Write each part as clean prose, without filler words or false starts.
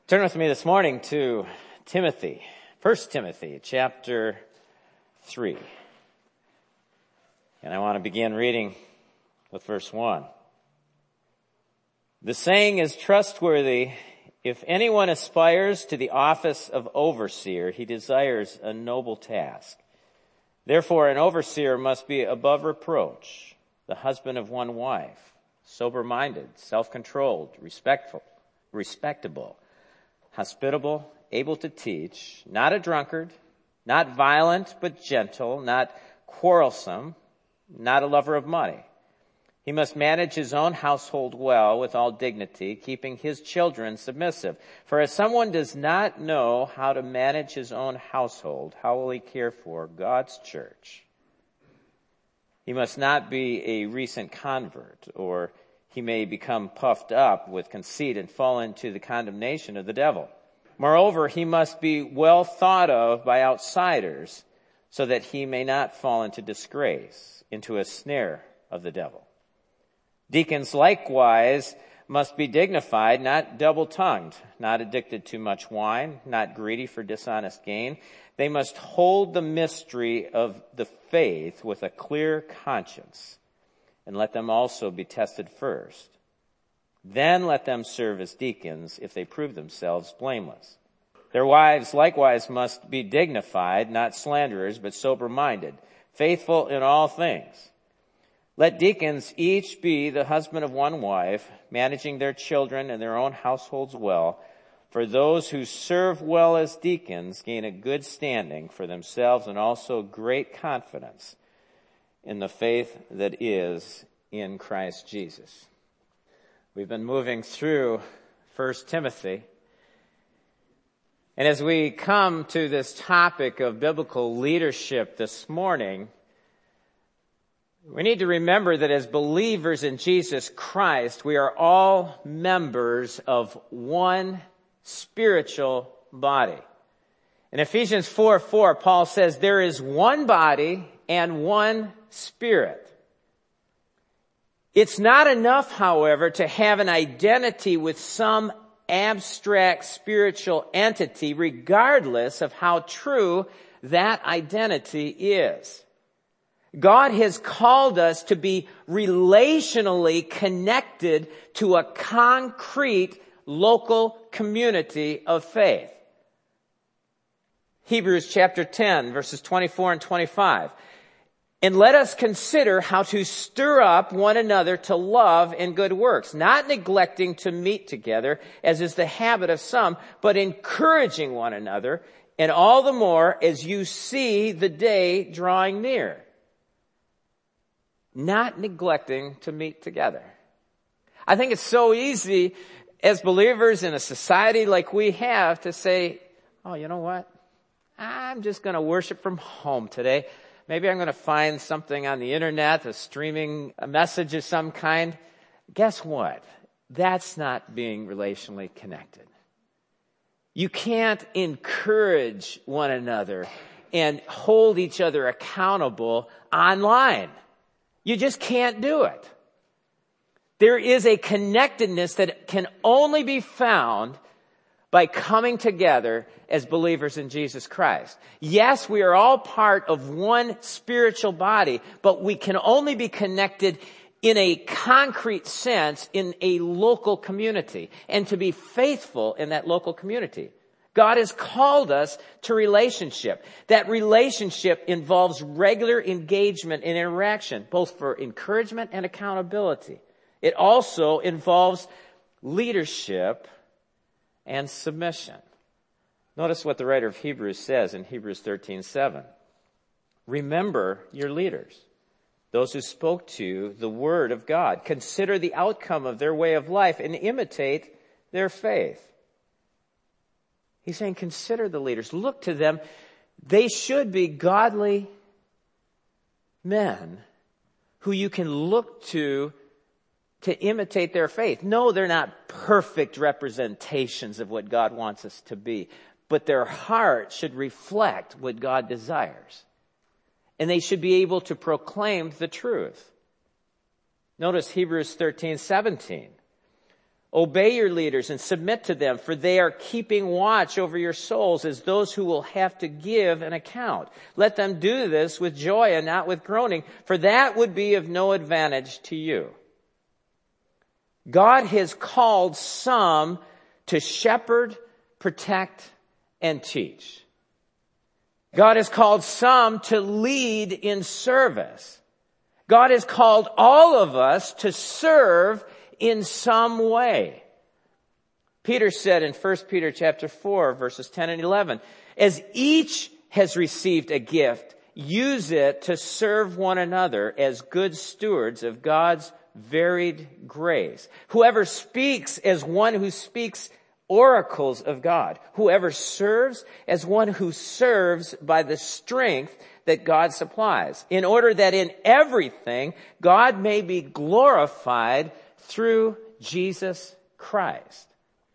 Turn with me this morning to Timothy, 1 Timothy chapter 3. And I want to begin reading with verse 1. The saying is trustworthy. If anyone aspires to the office of overseer, he desires a noble task. Therefore, an overseer must be above reproach, the husband of one wife, sober-minded, self-controlled, respectable, hospitable, able to teach, not a drunkard, not violent but gentle, not quarrelsome, not a lover of money. He must manage his own household well with all dignity, keeping his children submissive. For if someone does not know how to manage his own household, how will he care for God's church? He must not be a recent convert, or he may become puffed up with conceit and fall into the condemnation of the devil. Moreover, he must be well thought of by outsiders, so that he may not fall into disgrace, into a snare of the devil. Deacons likewise must be dignified, not double-tongued, not addicted to much wine, not greedy for dishonest gain. They must hold the mystery of the faith with a clear conscience, and let them also be tested first. Then let them serve as deacons if they prove themselves blameless. Their wives likewise must be dignified, not slanderers, but sober-minded, faithful in all things. Let deacons each be the husband of one wife, managing their children and their own households well. For those who serve well as deacons gain a good standing for themselves and also great confidence in the faith that is in Christ Jesus. We've been moving through 1 Timothy. And as we come to this topic of biblical leadership this morning, we need to remember that as believers in Jesus Christ, we are all members of one spiritual body. In Ephesians 4:4, Paul says, there is one body and one Spirit. It's not enough, however, to have an identity with some abstract spiritual entity, regardless of how true that identity is. God has called us to be relationally connected to a concrete local community of faith. Hebrews chapter 10, verses 24 and 25. And let us consider how to stir up one another to love and good works, not neglecting to meet together, as is the habit of some, but encouraging one another, and all the more as you see the day drawing near. Not neglecting to meet together. I think it's so easy as believers in a society like we have to say, oh, you know what? I'm just going to worship from home today. Maybe I'm going to find something on the internet, a streaming message of some kind. Guess what? That's not being relationally connected. You can't encourage one another and hold each other accountable online. You just can't do it. There is a connectedness that can only be found by coming together as believers in Jesus Christ. Yes, we are all part of one spiritual body, but we can only be connected in a concrete sense in a local community and to be faithful in that local community. God has called us to relationship. That relationship involves regular engagement and interaction, both for encouragement and accountability. It also involves leadership and submission. Notice what the writer of Hebrews says in Hebrews 13:7. Remember your leaders, those who spoke to you the word of God. Consider the outcome of their way of life and imitate their faith. He's saying consider the leaders. Look to them. They should be godly men who you can look to imitate their faith. No, they're not perfect representations of what God wants us to be, but their heart should reflect what God desires. And they should be able to proclaim the truth. Notice Hebrews 13:17. Obey your leaders and submit to them, for they are keeping watch over your souls as those who will have to give an account. Let them do this with joy and not with groaning, for that would be of no advantage to you. God has called some to shepherd, protect, and teach. God has called some to lead in service. God has called all of us to serve in some way. Peter said in 1 Peter chapter 4, verses 10 and 11, as each has received a gift, use it to serve one another as good stewards of God's varied grace. Whoever speaks as one who speaks oracles of God. Whoever serves as one who serves by the strength that God supplies, in order that in everything God may be glorified through Jesus Christ.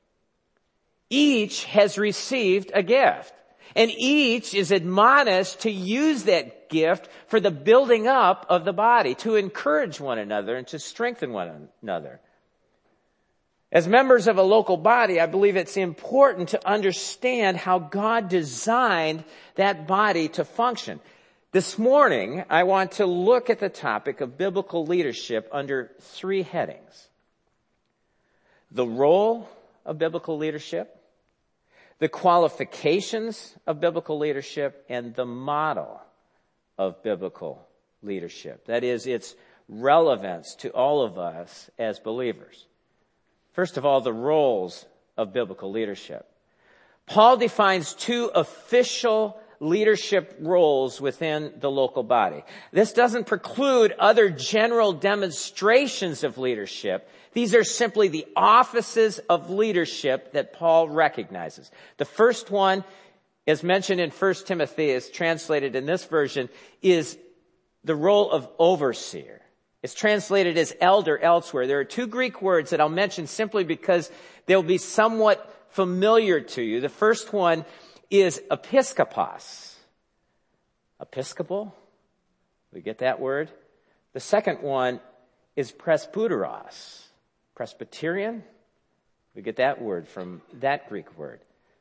Each has received a gift, and each is admonished to use that gift for the building up of the body, to encourage one another and to strengthen one another. As members of a local body, I believe it's important to understand how God designed that body to function. This morning, I want to look at the topic of biblical leadership under 3 headings. The role of biblical leadership, the qualifications of biblical leadership, and the model of biblical leadership. That is, its relevance to all of us as believers. First of all, the roles of biblical leadership. Paul defines 2 official leadership roles within the local body. This doesn't preclude other general demonstrations of leadership. These are simply the offices of leadership that Paul recognizes. The first one, as mentioned in 1 Timothy, is translated in this version, is the role of overseer. It's translated as elder elsewhere. There are 2 Greek words that I'll mention simply because they'll be somewhat familiar to you. The first one is episkopos. Episcopal? We get that word. The second one is presbyteros. Presbyterian? We get that word from that Greek word.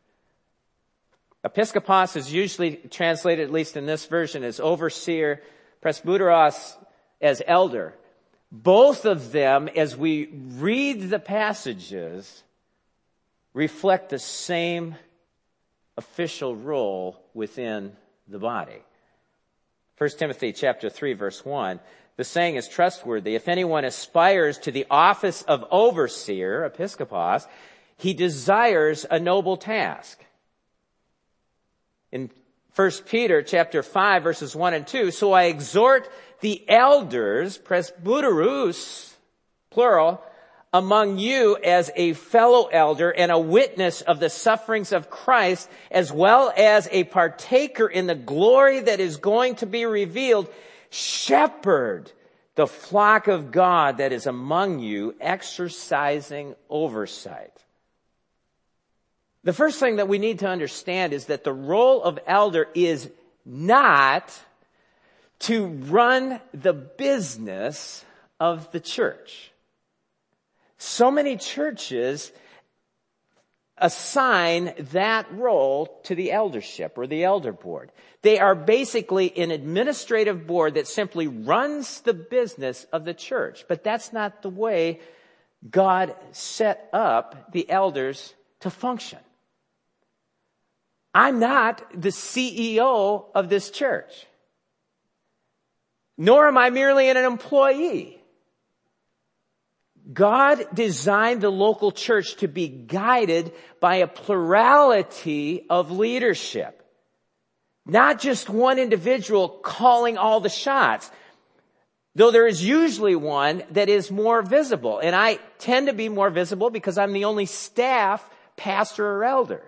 Episkopos is usually translated, at least in this version, as overseer. Presbyteros as elder. Both of them, as we read the passages, reflect the same official role within the body. 1 Timothy chapter 3, verse 1, the saying is trustworthy. If anyone aspires to the office of overseer, episkopos, he desires a noble task. In 1 Peter chapter 5, verses 1 and 2, so I exhort the elders, presbyteros, plural, among you as a fellow elder and a witness of the sufferings of Christ, as well as a partaker in the glory that is going to be revealed, shepherd the flock of God that is among you, exercising oversight. The first thing that we need to understand is that the role of elder is not to run the business of the church. So many churches assign that role to the eldership or the elder board. They are basically an administrative board that simply runs the business of the church. But that's not the way God set up the elders to function. I'm not the CEO of this church, nor am I merely an employee. God designed the local church to be guided by a plurality of leadership. Not just one individual calling all the shots, though there is usually one that is more visible. And I tend to be more visible because I'm the only staff pastor or elder.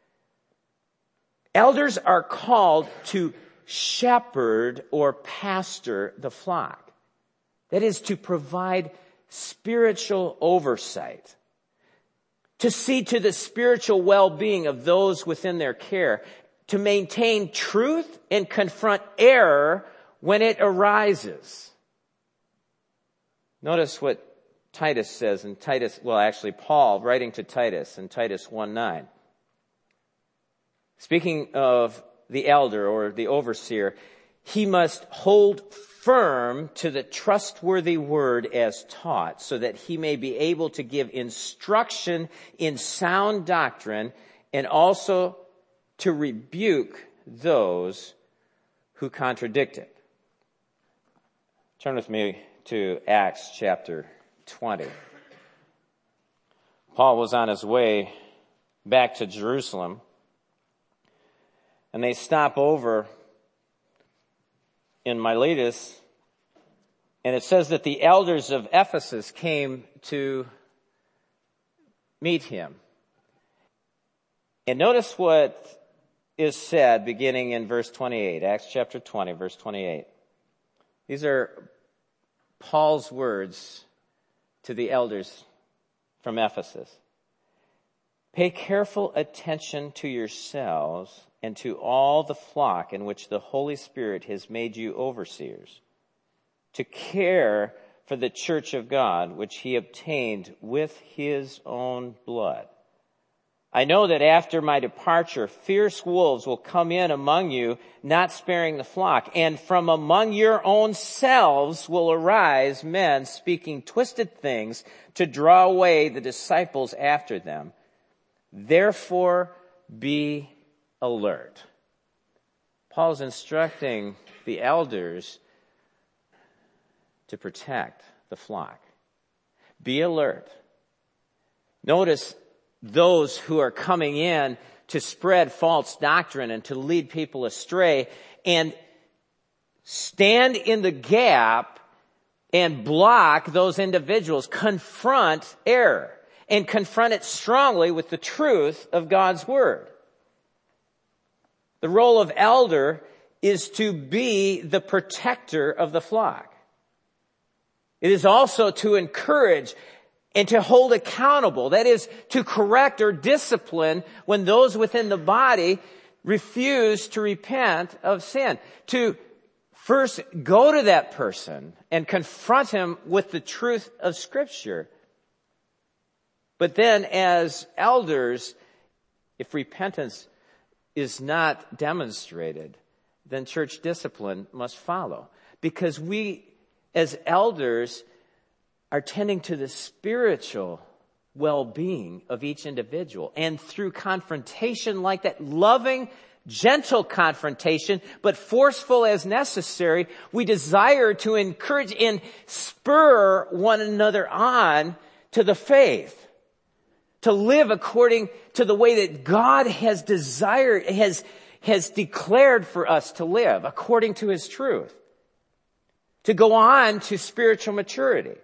Elders are called to shepherd or pastor the flock. That is to provide spiritual oversight, to see to the spiritual well-being of those within their care, to maintain truth and confront error when it arises. Notice what Titus says in Paul writing to Titus in Titus 1:9. Speaking of the elder or the overseer, he must hold firm to the trustworthy word as taught, so that he may be able to give instruction in sound doctrine and also to rebuke those who contradict it. Turn with me to Acts chapter 20. Paul was on his way back to Jerusalem, and they stop over in Miletus, and it says that the elders of Ephesus came to meet him. And notice what is said beginning in verse 28, Acts chapter 20, verse 28. These are Paul's words to the elders from Ephesus. Pay careful attention to yourselves and to all the flock in which the Holy Spirit has made you overseers, to care for the church of God, which he obtained with his own blood. I know that after my departure, fierce wolves will come in among you, not sparing the flock. And from among your own selves will arise men speaking twisted things to draw away the disciples after them. Therefore, be alert. Paul's instructing the elders to protect the flock. Be alert. Notice those who are coming in to spread false doctrine and to lead people astray, and stand in the gap and block those individuals, confront error, and confront it strongly with the truth of God's word. The role of elder is to be the protector of the flock. It is also to encourage and to hold accountable. That is, to correct or discipline when those within the body refuse to repent of sin. To first go to that person and confront him with the truth of Scripture. But then as elders, if repentance is not demonstrated, then church discipline must follow. Because we, as elders, are tending to the spiritual well-being of each individual. And through confrontation like that, loving, gentle confrontation, but forceful as necessary, we desire to encourage and spur one another on to the faith, to live according to the way that God has desired, has declared for us to live, according to his truth, to go on to spiritual maturity.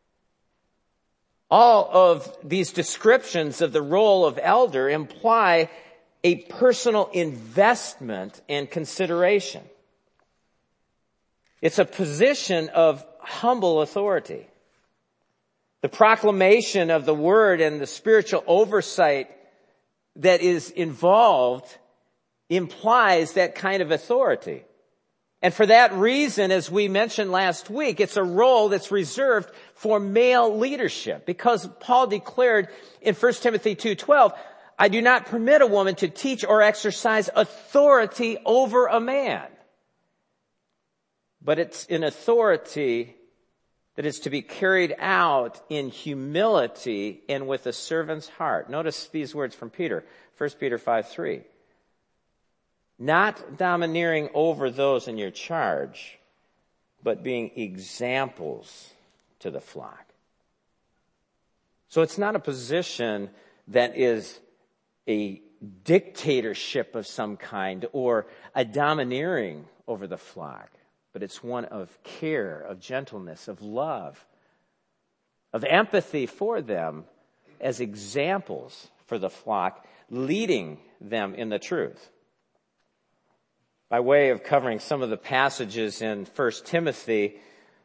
All of these descriptions of the role of elder imply a personal investment and consideration. It's a position of humble authority. The proclamation of the word and the spiritual oversight that is involved implies that kind of authority. And for that reason, as we mentioned last week, it's a role that's reserved for male leadership, because Paul declared in 1 Timothy 2:12, I do not permit a woman to teach or exercise authority over a man. But it's an authority that is to be carried out in humility and with a servant's heart. Notice these words from Peter, 1 Peter 5:3. Not domineering over those in your charge, but being examples to the flock. So it's not a position that is a dictatorship of some kind or a domineering over the flock, but it's one of care, of gentleness, of love, of empathy for them as examples for the flock, leading them in the truth. By way of covering some of the passages in 1 Timothy,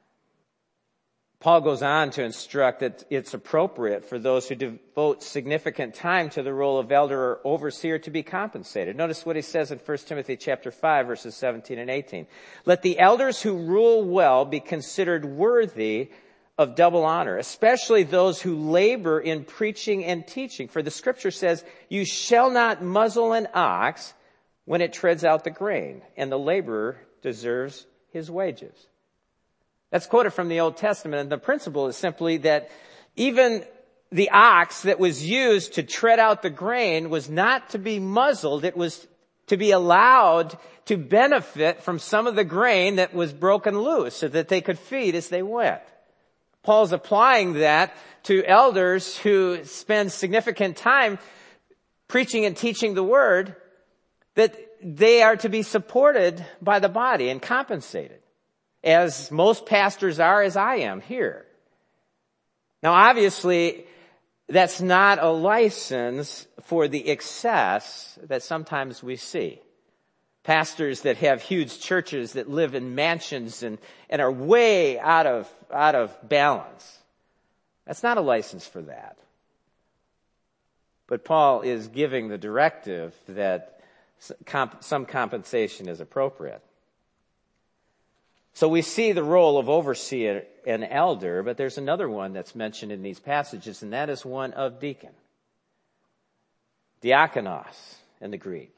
Paul goes on to instruct that it's appropriate for those who devote significant time to the role of elder or overseer to be compensated. Notice what he says in 1 Timothy chapter 5, verses 17 and 18. Let the elders who rule well be considered worthy of double honor, especially those who labor in preaching and teaching. For the scripture says, you shall not muzzle an ox when it treads out the grain, and the laborer deserves his wages. That's quoted from the Old Testament, and the principle is simply that even the ox that was used to tread out the grain was not to be muzzled. It was to be allowed to benefit from some of the grain that was broken loose so that they could feed as they went. Paul's applying that to elders who spend significant time preaching and teaching the word, that they are to be supported by the body and compensated, as most pastors are, as I am here. Now, obviously, that's not a license for the excess that sometimes we see. Pastors that have huge churches that live in mansions and are way out of balance. That's not a license for that. But Paul is giving the directive that some compensation is appropriate. So we see the role of overseer and elder, but there's another one that's mentioned in these passages, and that is one of deacon. Diakonos in the Greek.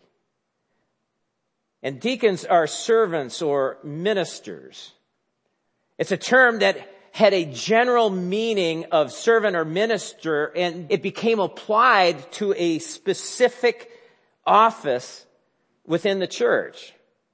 And deacons are servants or ministers. It's a term that had a general meaning of servant or minister, and it became applied to a specific office within the church.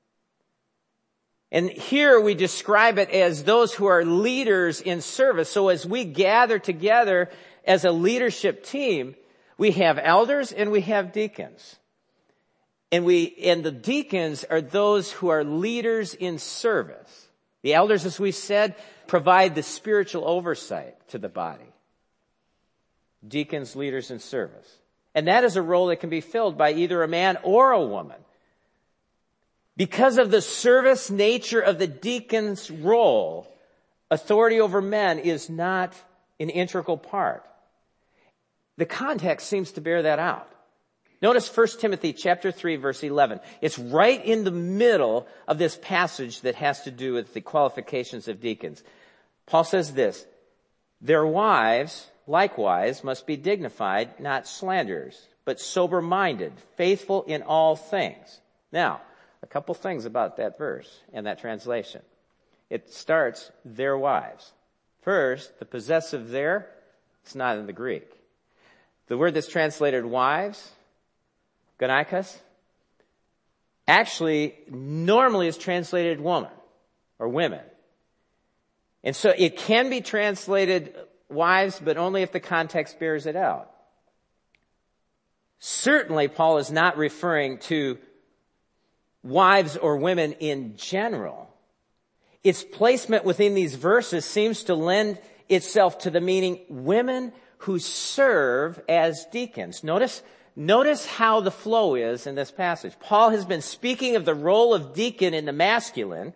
And here we describe it as those who are leaders in service. So as we gather together as a leadership team, we have elders and we have deacons. And the deacons are those who are leaders in service. The elders, as we said, provide the spiritual oversight to the body. Deacons, leaders in service. And that is a role that can be filled by either a man or a woman. Because of the service nature of the deacon's role, authority over men is not an integral part. The context seems to bear that out. Notice 1 Timothy chapter 3, verse 11. It's right in the middle of this passage that has to do with the qualifications of deacons. Paul says this, their wives likewise must be dignified, not slanderers, but sober-minded, faithful in all things. Now, a couple things about that verse and that translation. It starts, their wives. First, the possessive there, it's not in the Greek. The word that's translated wives, gonikos, actually normally is translated woman or women. And so it can be translated wives, but only if the context bears it out. Certainly, Paul is not referring to wives or women in general. Its placement within these verses seems to lend itself to the meaning women who serve as deacons. Notice how the flow is in this passage. Paul has been speaking of the role of deacon in the masculine,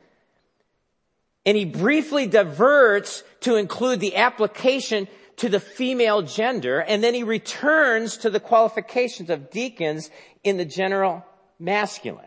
and he briefly diverts to include the application to the female gender, and then he returns to the qualifications of deacons in the general masculine.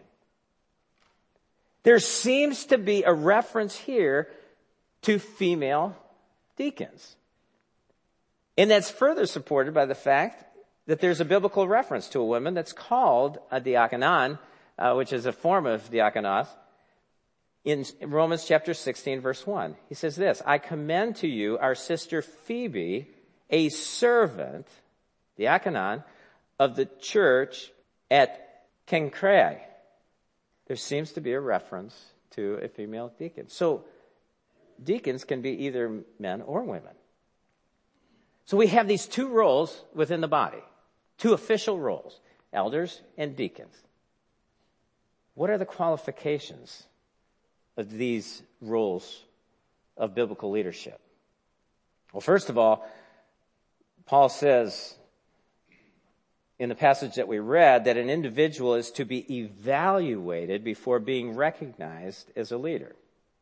There seems to be a reference here to female deacons. And that's further supported by the fact that there's a biblical reference to a woman that's called a diakonon, which is a form of diakonos, in Romans chapter 16, verse 1. He says this, I commend to you our sister Phoebe, a servant, diakonon, of the church at Cenchreae. There seems to be a reference to a female deacon. So deacons can be either men or women. So we have these two roles within the body, two official roles, elders and deacons. What are the qualifications of these roles of biblical leadership? Well, first of all, Paul says in the passage that we read that an individual is to be evaluated before being recognized as a leader.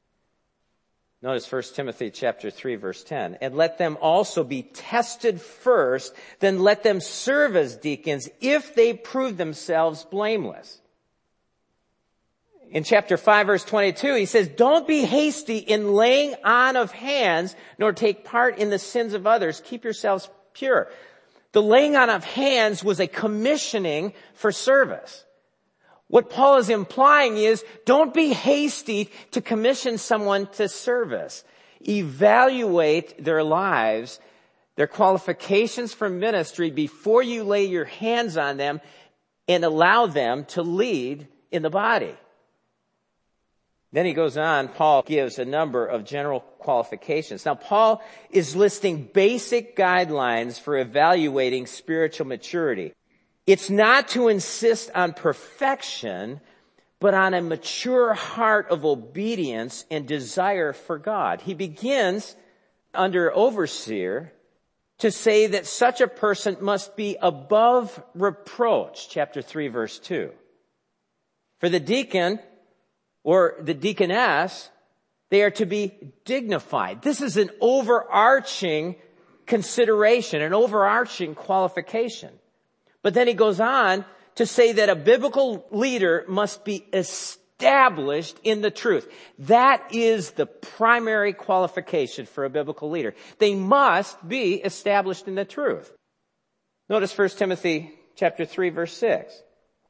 Notice 1 Timothy chapter 3, verse 10. And let them also be tested first, then let them serve as deacons if they prove themselves blameless. In chapter 5, verse 22, he says, don't be hasty in laying on of hands, nor take part in the sins of others. Keep yourselves pure. The laying on of hands was a commissioning for service. What Paul is implying is, don't be hasty to commission someone to service. Evaluate their lives, their qualifications for ministry before you lay your hands on them and allow them to lead in the body. Then he goes on, Paul gives a number of general qualifications. Now, Paul is listing basic guidelines for evaluating spiritual maturity. It's not to insist on perfection, but on a mature heart of obedience and desire for God. He begins under overseer to say that such a person must be above reproach, chapter 3, verse 2. For the deacon or the deaconess, they are to be dignified. This is an overarching consideration, an overarching qualification. But then he goes on to say that a biblical leader must be established in the truth. That is the primary qualification for a biblical leader. They must be established in the truth. Notice 1 Timothy chapter 3, verse 6.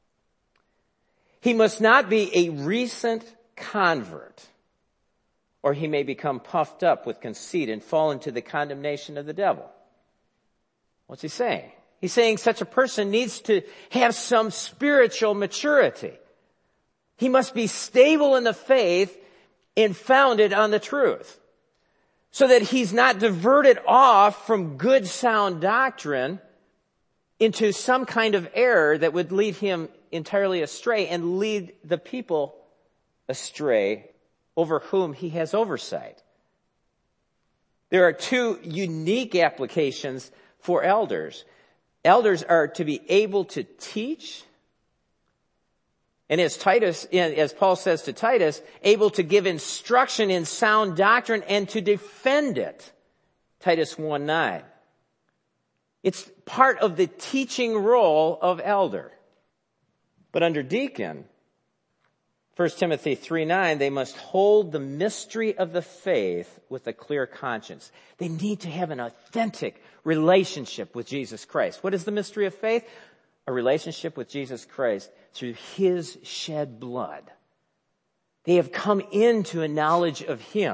He must not be a recent convert, or he may become puffed up with conceit and fall into the condemnation of the devil. What's he saying? He's saying such a person needs to have some spiritual maturity. He must be stable in the faith and founded on the truth, so that he's not diverted off from good sound doctrine into some kind of error that would lead him entirely astray and lead the people astray over whom he has oversight. There are two unique applications for elders. Elders are to be able to teach, and as Paul says to Titus, able to give instruction in sound doctrine and to defend it. Titus 1:9. It's part of the teaching role of elder. But under deacon, 1 Timothy 3:9, they must hold the mystery of the faith with a clear conscience. They need to have an authentic relationship with Jesus Christ. What is the mystery of faith? A relationship with Jesus Christ through his shed blood. They have come into a knowledge of him.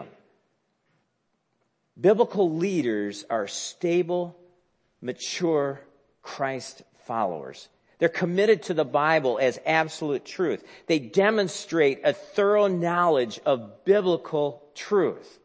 Biblical leaders are stable, mature Christ followers. They're committed to the Bible as absolute truth. They demonstrate a thorough knowledge of biblical truth.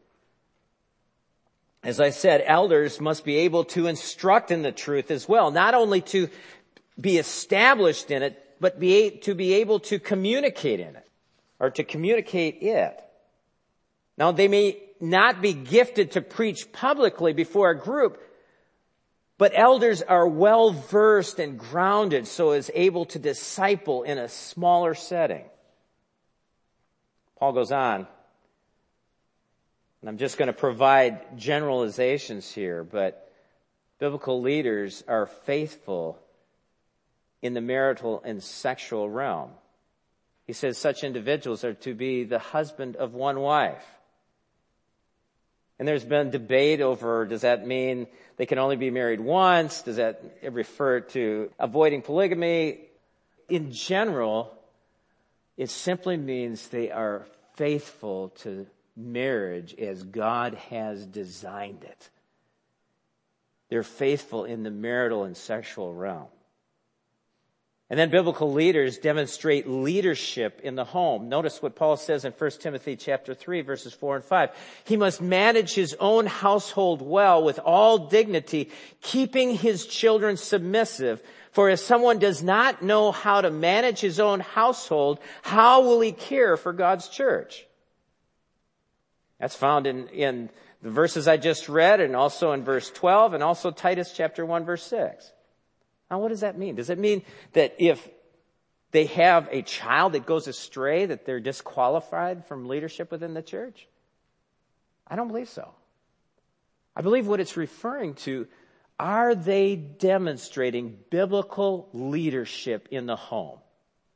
As I said, elders must be able to instruct in the truth as well, not only to be established in it, but to be able to communicate in it, or to communicate it. Now, they may not be gifted to preach publicly before a group, but elders are well versed and grounded so as able to disciple in a smaller setting. Paul goes on, and I'm just going to provide generalizations here, but biblical leaders are faithful in the marital and sexual realm. He says such individuals are to be the husband of one wife. And there's been debate over, does that mean they can only be married once? Does that refer to avoiding polygamy? In general, it simply means they are faithful to marriage as God has designed it. They're faithful in the marital and sexual realm. And then biblical leaders demonstrate leadership in the home. Notice what Paul says in 1 Timothy chapter 3, verses 4 and 5. He must manage his own household well with all dignity, keeping his children submissive. For if someone does not know how to manage his own household, how will he care for God's church? That's found in the verses I just read, and also in verse 12, and also Titus chapter 1, verse 6. Now, what does that mean? Does it mean that if they have a child that goes astray, that they're disqualified from leadership within the church? I don't believe so. I believe what it's referring to, are they demonstrating biblical leadership in the home?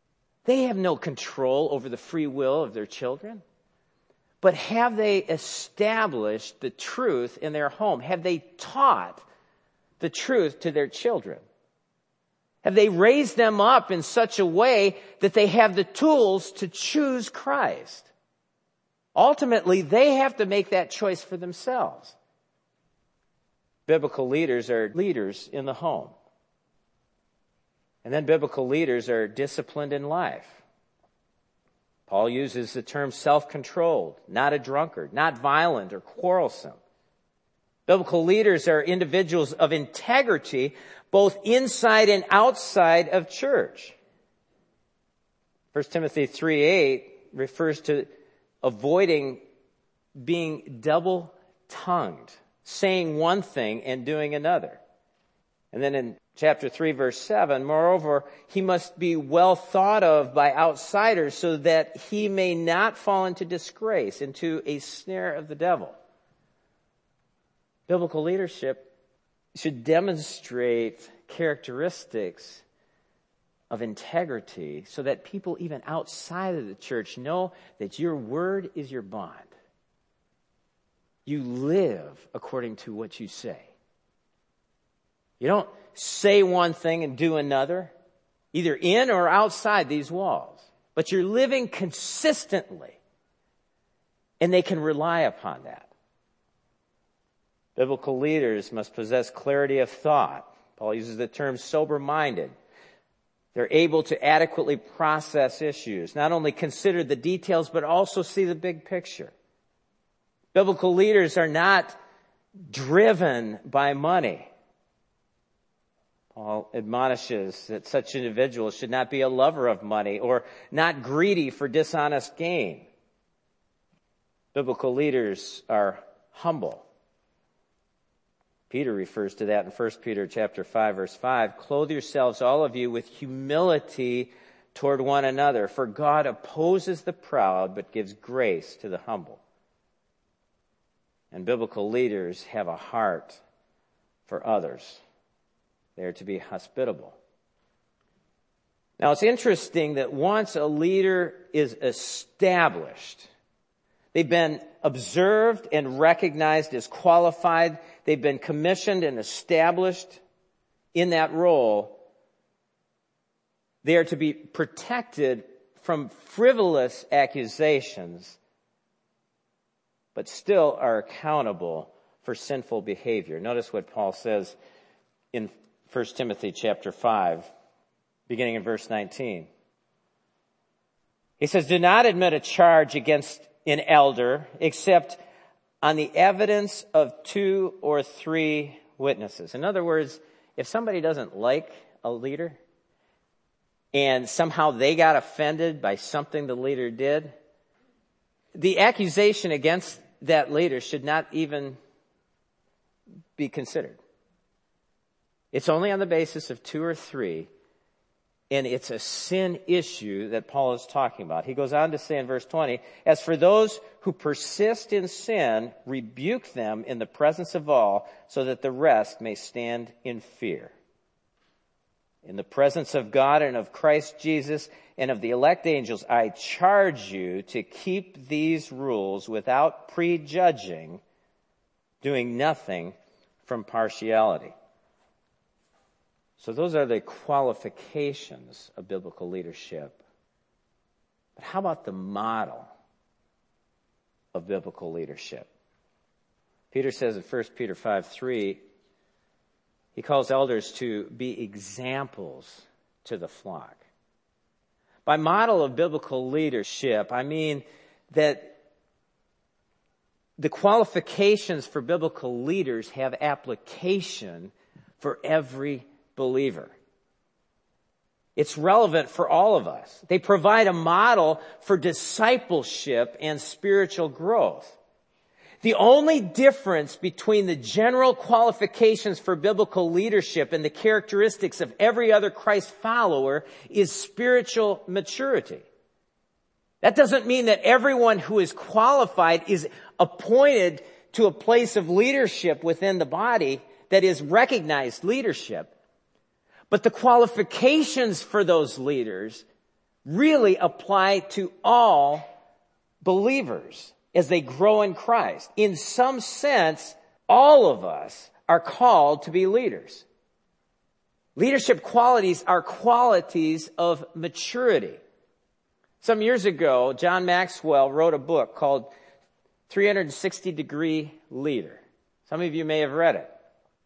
They have no control over the free will of their children. But have they established the truth in their home? Have they taught the truth to their children? Have they raised them up in such a way that they have the tools to choose Christ? Ultimately, they have to make that choice for themselves. Biblical leaders are leaders in the home. And then biblical leaders are disciplined in life. Paul uses the term self-controlled, not a drunkard, not violent or quarrelsome. Biblical leaders are individuals of integrity, both inside and outside of church. 1 Timothy 3:8 refers to avoiding being double-tongued, saying one thing and doing another. And then in chapter 3, verse 7, moreover, he must be well thought of by outsiders so that he may not fall into disgrace, into a snare of the devil. Biblical leadership should demonstrate characteristics of integrity so that people even outside of the church know that your word is your bond. You live according to what you say. You don't say one thing and do another, either in or outside these walls. But you're living consistently, and they can rely upon that. Biblical leaders must possess clarity of thought. Paul uses the term sober-minded. They're able to adequately process issues, not only consider the details, but also see the big picture. Biblical leaders are not driven by money. Paul admonishes that such individuals should not be a lover of money or not greedy for dishonest gain. Biblical leaders are humble. Peter refers to that in 1 Peter chapter 5, verse 5. Clothe yourselves, all of you, with humility toward one another, for God opposes the proud but gives grace to the humble. And biblical leaders have a heart for others. They are to be hospitable. Now, it's interesting that once a leader is established, they've been observed and recognized as qualified, they've been commissioned and established in that role, they are to be protected from frivolous accusations, but still are accountable for sinful behavior. Notice what Paul says in 1 Timothy chapter 5, beginning in verse 19. He says, do not admit a charge against an elder except on the evidence of 2 or 3 witnesses. In other words, if somebody doesn't like a leader and somehow they got offended by something the leader did, the accusation against that leader should not even be considered. It's only on the basis of 2 or 3, and it's a sin issue that Paul is talking about. He goes on to say in verse 20, as for those who persist in sin, rebuke them in the presence of all, so that the rest may stand in fear. In the presence of God and of Christ Jesus and of the elect angels, I charge you to keep these rules without prejudging, doing nothing from partiality. So those are the qualifications of biblical leadership. But how about the model of biblical leadership? Peter says in 1 Peter 5:3, he calls elders to be examples to the flock. By model of biblical leadership, I mean that the qualifications for biblical leaders have application for every believer. It's relevant for all of us. They provide a model for discipleship and spiritual growth. The only difference between the general qualifications for biblical leadership and the characteristics of every other Christ follower is spiritual maturity. That doesn't mean that everyone who is qualified is appointed to a place of leadership within the body that is recognized leadership. But the qualifications for those leaders really apply to all believers as they grow in Christ. In some sense, all of us are called to be leaders. Leadership qualities are qualities of maturity. Some years ago, John Maxwell wrote a book called 360-Degree Leader. Some of you may have read it.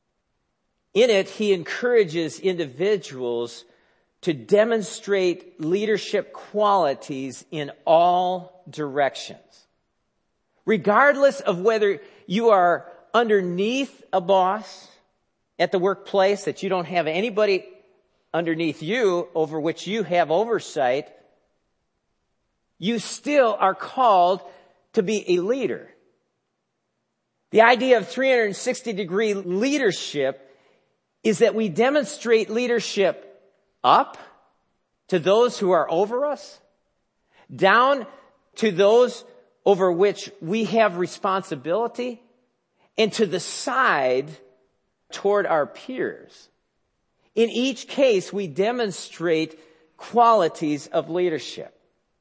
In it, he encourages individuals to demonstrate leadership qualities in all directions. Regardless of whether you are underneath a boss at the workplace, that you don't have anybody underneath you over which you have oversight, you still are called to be a leader. The idea of 360-degree leadership is that we demonstrate leadership up to those who are over us, down to those over which we have responsibility, and to the side toward our peers. In each case, we demonstrate qualities of leadership.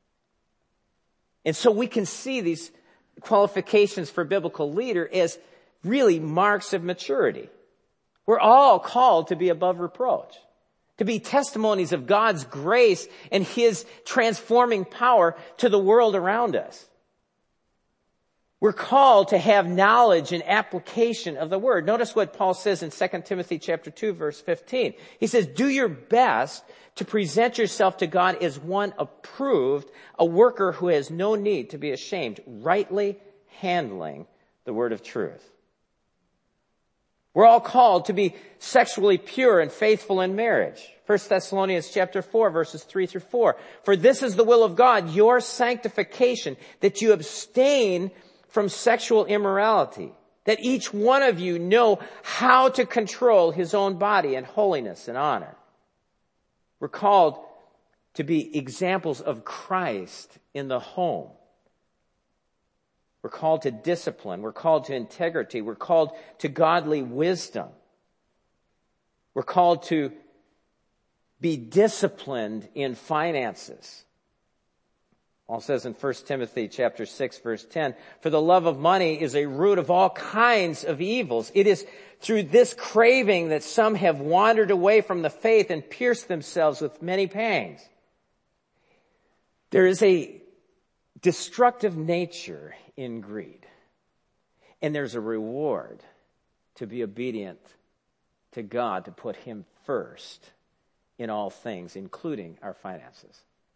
And so we can see these qualifications for biblical leader as really marks of maturity. We're all called to be above reproach, to be testimonies of God's grace and His transforming power to the world around us. We're called to have knowledge and application of the Word. Notice what Paul says in 2 Timothy chapter 2, verse 15. He says, do your best to present yourself to God as one approved, a worker who has no need to be ashamed, rightly handling the word of truth. We're all called to be sexually pure and faithful in marriage. 1 Thessalonians chapter 4, verses 3 through 4. For this is the will of God, your sanctification, that you abstain from sexual immorality, that each one of you know how to control his own body in holiness and honor. We're called to be examples of Christ in the home. We're called to discipline. We're called to integrity. We're called to godly wisdom. We're called to be disciplined in finances. Paul says in 1 Timothy chapter 6, verse 10, for the love of money is a root of all kinds of evils. It is through this craving that some have wandered away from the faith and pierced themselves with many pangs. There is a destructive nature in greed. And there's a reward to be obedient to God, to put Him first in all things, including our finances.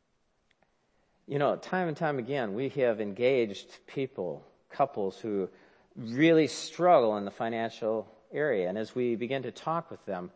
You know, time and time again, we have engaged couples who really struggle in the financial area. And as we begin to talk with them,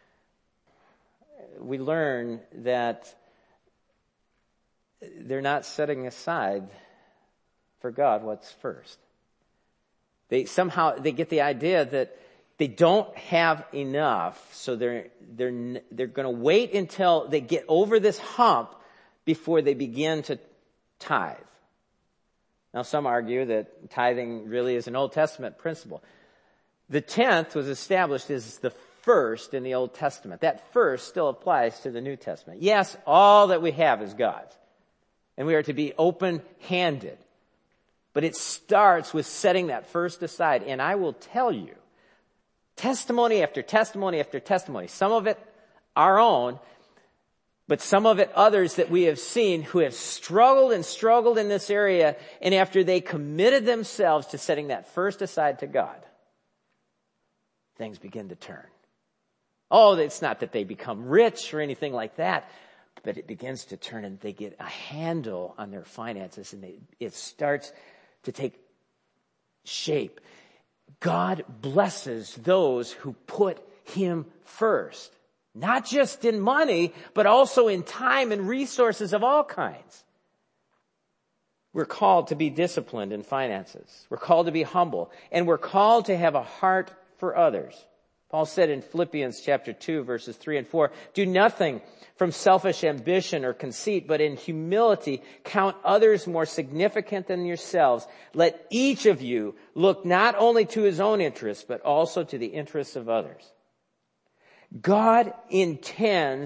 we learn that they're not setting aside for God what's first. They get the idea that they don't have enough, so they're going to wait until they get over this hump before they begin to tithe. Now, some argue that tithing really is an Old Testament principle. The tenth was established as the first in the Old Testament. That first still applies to the New Testament. Yes, all that we have is God's, and we are to be open-handed. But it starts with setting that first aside. And I will tell you, testimony after testimony after testimony, some of it our own, but some of it others that we have seen who have struggled in this area, and after they committed themselves to setting that first aside to God, things begin to turn. Oh, it's not that they become rich or anything like that, but it begins to turn and they get a handle on their finances, and it starts to take shape. God blesses those who put Him first. Not just in money, but also in time and resources of all kinds. We're called to be disciplined in finances. We're called to be humble. And we're called to have a heart for others. Paul said in Philippians chapter 2, verses 3 and 4, do nothing from selfish ambition or conceit, but in humility count others more significant than yourselves. Let each of you look not only to his own interests, but also to the interests of others. God intends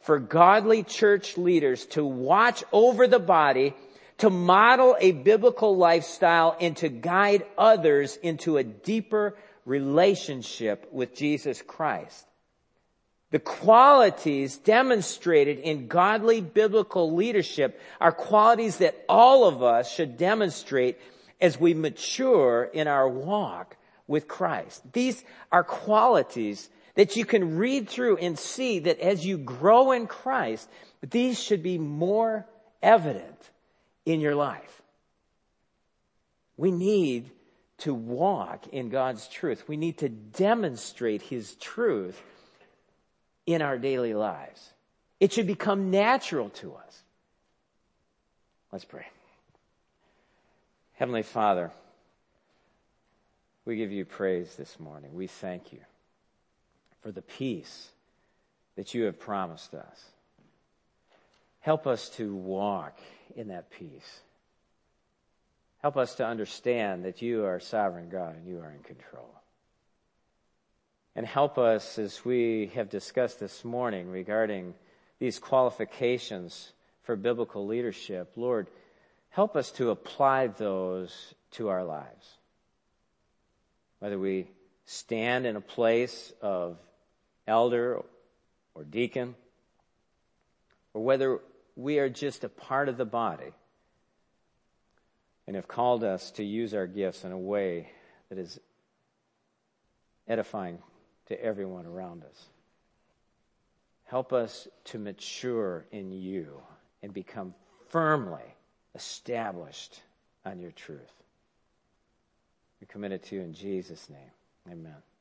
for godly church leaders to watch over the body, to model a biblical lifestyle, and to guide others into a deeper relationship with Jesus Christ. The qualities demonstrated in godly biblical leadership are qualities that all of us should demonstrate as we mature in our walk with Christ. These are qualities that you can read through and see that as you grow in Christ, these should be more evident in your life. We need to walk in God's truth. We need to demonstrate His truth in our daily lives. It should become natural to us. Let's pray. Heavenly Father, we give you praise this morning. We thank you for the peace that you have promised us. Help us to walk in that peace. Help us to understand that you are sovereign God and you are in control. And help us, as we have discussed this morning regarding these qualifications for biblical leadership, Lord, help us to apply those to our lives. Whether we stand in a place of elder or deacon, or whether we are just a part of the body and have called us to use our gifts in a way that is edifying to everyone around us. Help us to mature in you and become firmly established on your truth. We commit it to you in Jesus' name. Amen.